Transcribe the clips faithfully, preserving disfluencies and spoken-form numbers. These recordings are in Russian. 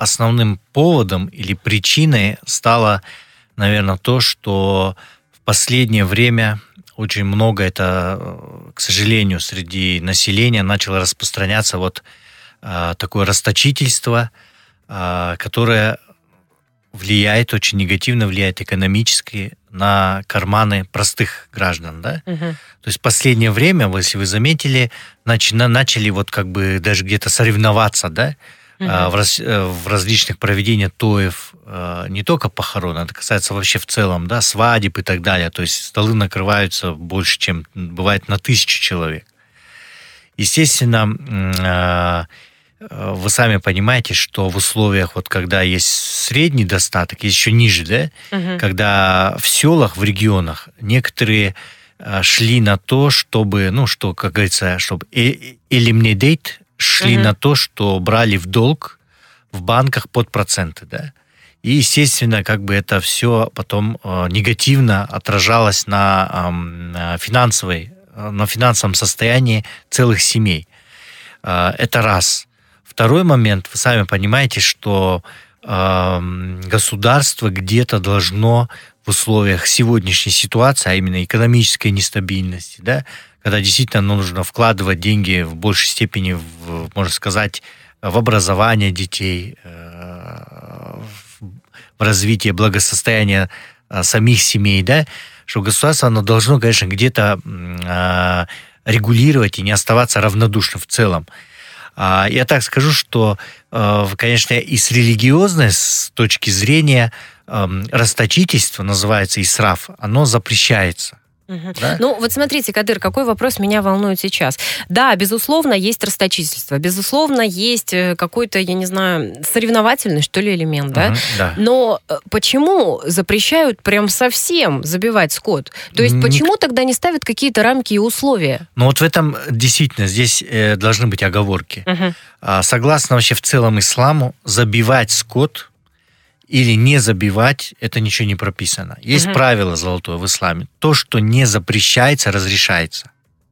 основным поводом или причиной стало, наверное, то, что в последнее время очень много это, к сожалению, среди населения начало распространяться вот э, такое расточительство, э, которое влияет, очень негативно влияет экономически на карманы простых граждан, да? Угу. То есть в последнее время, если вы заметили, начали, начали вот как бы даже где-то соревноваться, да? Угу. В, раз, в различных проведениях тоев, не только похорон, это касается вообще в целом, да, свадеб и так далее. То есть столы накрываются больше, чем бывает на тысячу человек. Естественно, вы сами понимаете, что в условиях, вот когда есть средний достаток, есть еще ниже, да, угу. когда в селах, в регионах некоторые шли на то, чтобы, ну, что, как говорится, чтобы eliminate, шли угу. на то, что брали в долг в банках под проценты, да. И, естественно, как бы это все потом э, негативно отражалось на, э, финансовой, на финансовом состоянии целых семей. Э, это раз. Второй момент, вы сами понимаете, что э, государство где-то должно в условиях сегодняшней ситуации, а именно экономической нестабильности, да, когда действительно нужно вкладывать деньги в большей степени, в, можно сказать, в образование детей, в развитие благосостояния самих семей, да, что государство, оно должно, конечно, где-то регулировать и не оставаться равнодушным в целом. Я так скажу, что, конечно, и с религиозной с точки зрения расточительство, называется исраф, оно запрещается. Угу. Да? Ну, вот смотрите, Кадыр, какой вопрос меня волнует сейчас. Да, безусловно, есть расточительство, безусловно, есть какой-то, я не знаю, соревновательный, что ли, элемент, да? Угу, да. Но почему запрещают прям совсем забивать скот? То есть, Ник... почему тогда не ставят какие-то рамки и условия? Ну, вот в этом действительно здесь э, должны быть оговорки. Угу. А, согласно вообще в целом исламу, забивать скот или не забивать, это ничего не прописано. Есть угу. правило золотое в исламе. То, что не запрещается, разрешается.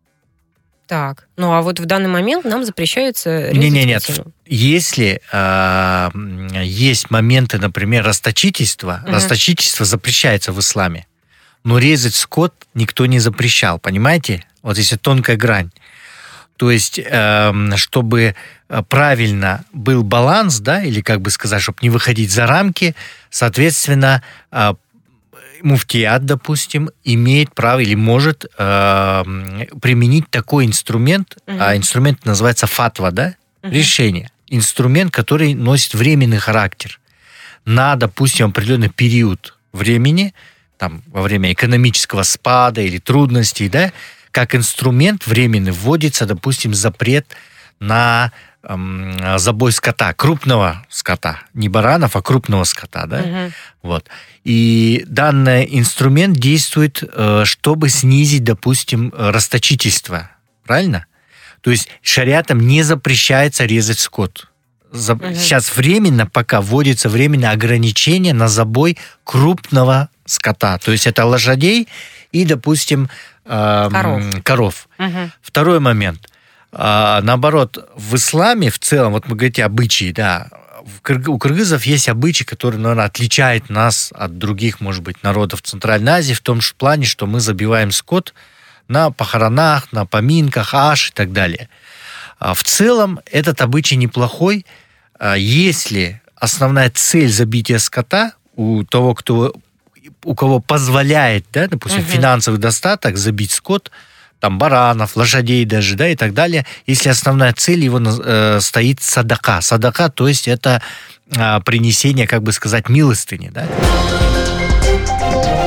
Так, ну а вот в данный момент нам запрещается... Не, не, нет. Если э, есть моменты, например, расточительства, угу. расточительство запрещается в исламе, но резать скот никто не запрещал, понимаете? Вот здесь тонкая грань. То есть, э, чтобы правильно был баланс, да, или как бы сказать, чтобы не выходить за рамки, соответственно, э, муфтият, допустим, имеет право или может э, применить такой инструмент, uh-huh. а инструмент называется фатва, да, uh-huh. решение. Инструмент, который носит временный характер. На, допустим, определенный период времени, там, во время экономического спада или трудностей, да, как инструмент временный вводится, допустим, запрет на эм, забой скота, крупного скота, не баранов, а крупного скота, да, uh-huh. вот. И данный инструмент действует, э, чтобы снизить, допустим, расточительство, правильно? То есть шариатом не запрещается резать скот. За... Uh-huh. Сейчас временно, пока вводится временное ограничение на забой крупного скота, то есть это лошадей и, допустим, э, коров. коров. Uh-huh. Второй момент. А, наоборот, в исламе в целом, вот мы говорите обычаи, да, у кыргызов есть обычаи, которые, наверное, отличают нас от других, может быть, народов Центральной Азии в том плане, что мы забиваем скот на похоронах, на поминках, аш и так далее. А в целом этот обычай неплохой, если основная цель забития скота у того, кто, у кого позволяет, да, допустим, uh-huh. финансовый достаток забить скот, там баранов, лошадей даже, да, и так далее, если основная цель его э, стоит садака. Садака, то есть это э, принесение, как бы сказать, милостыни, да.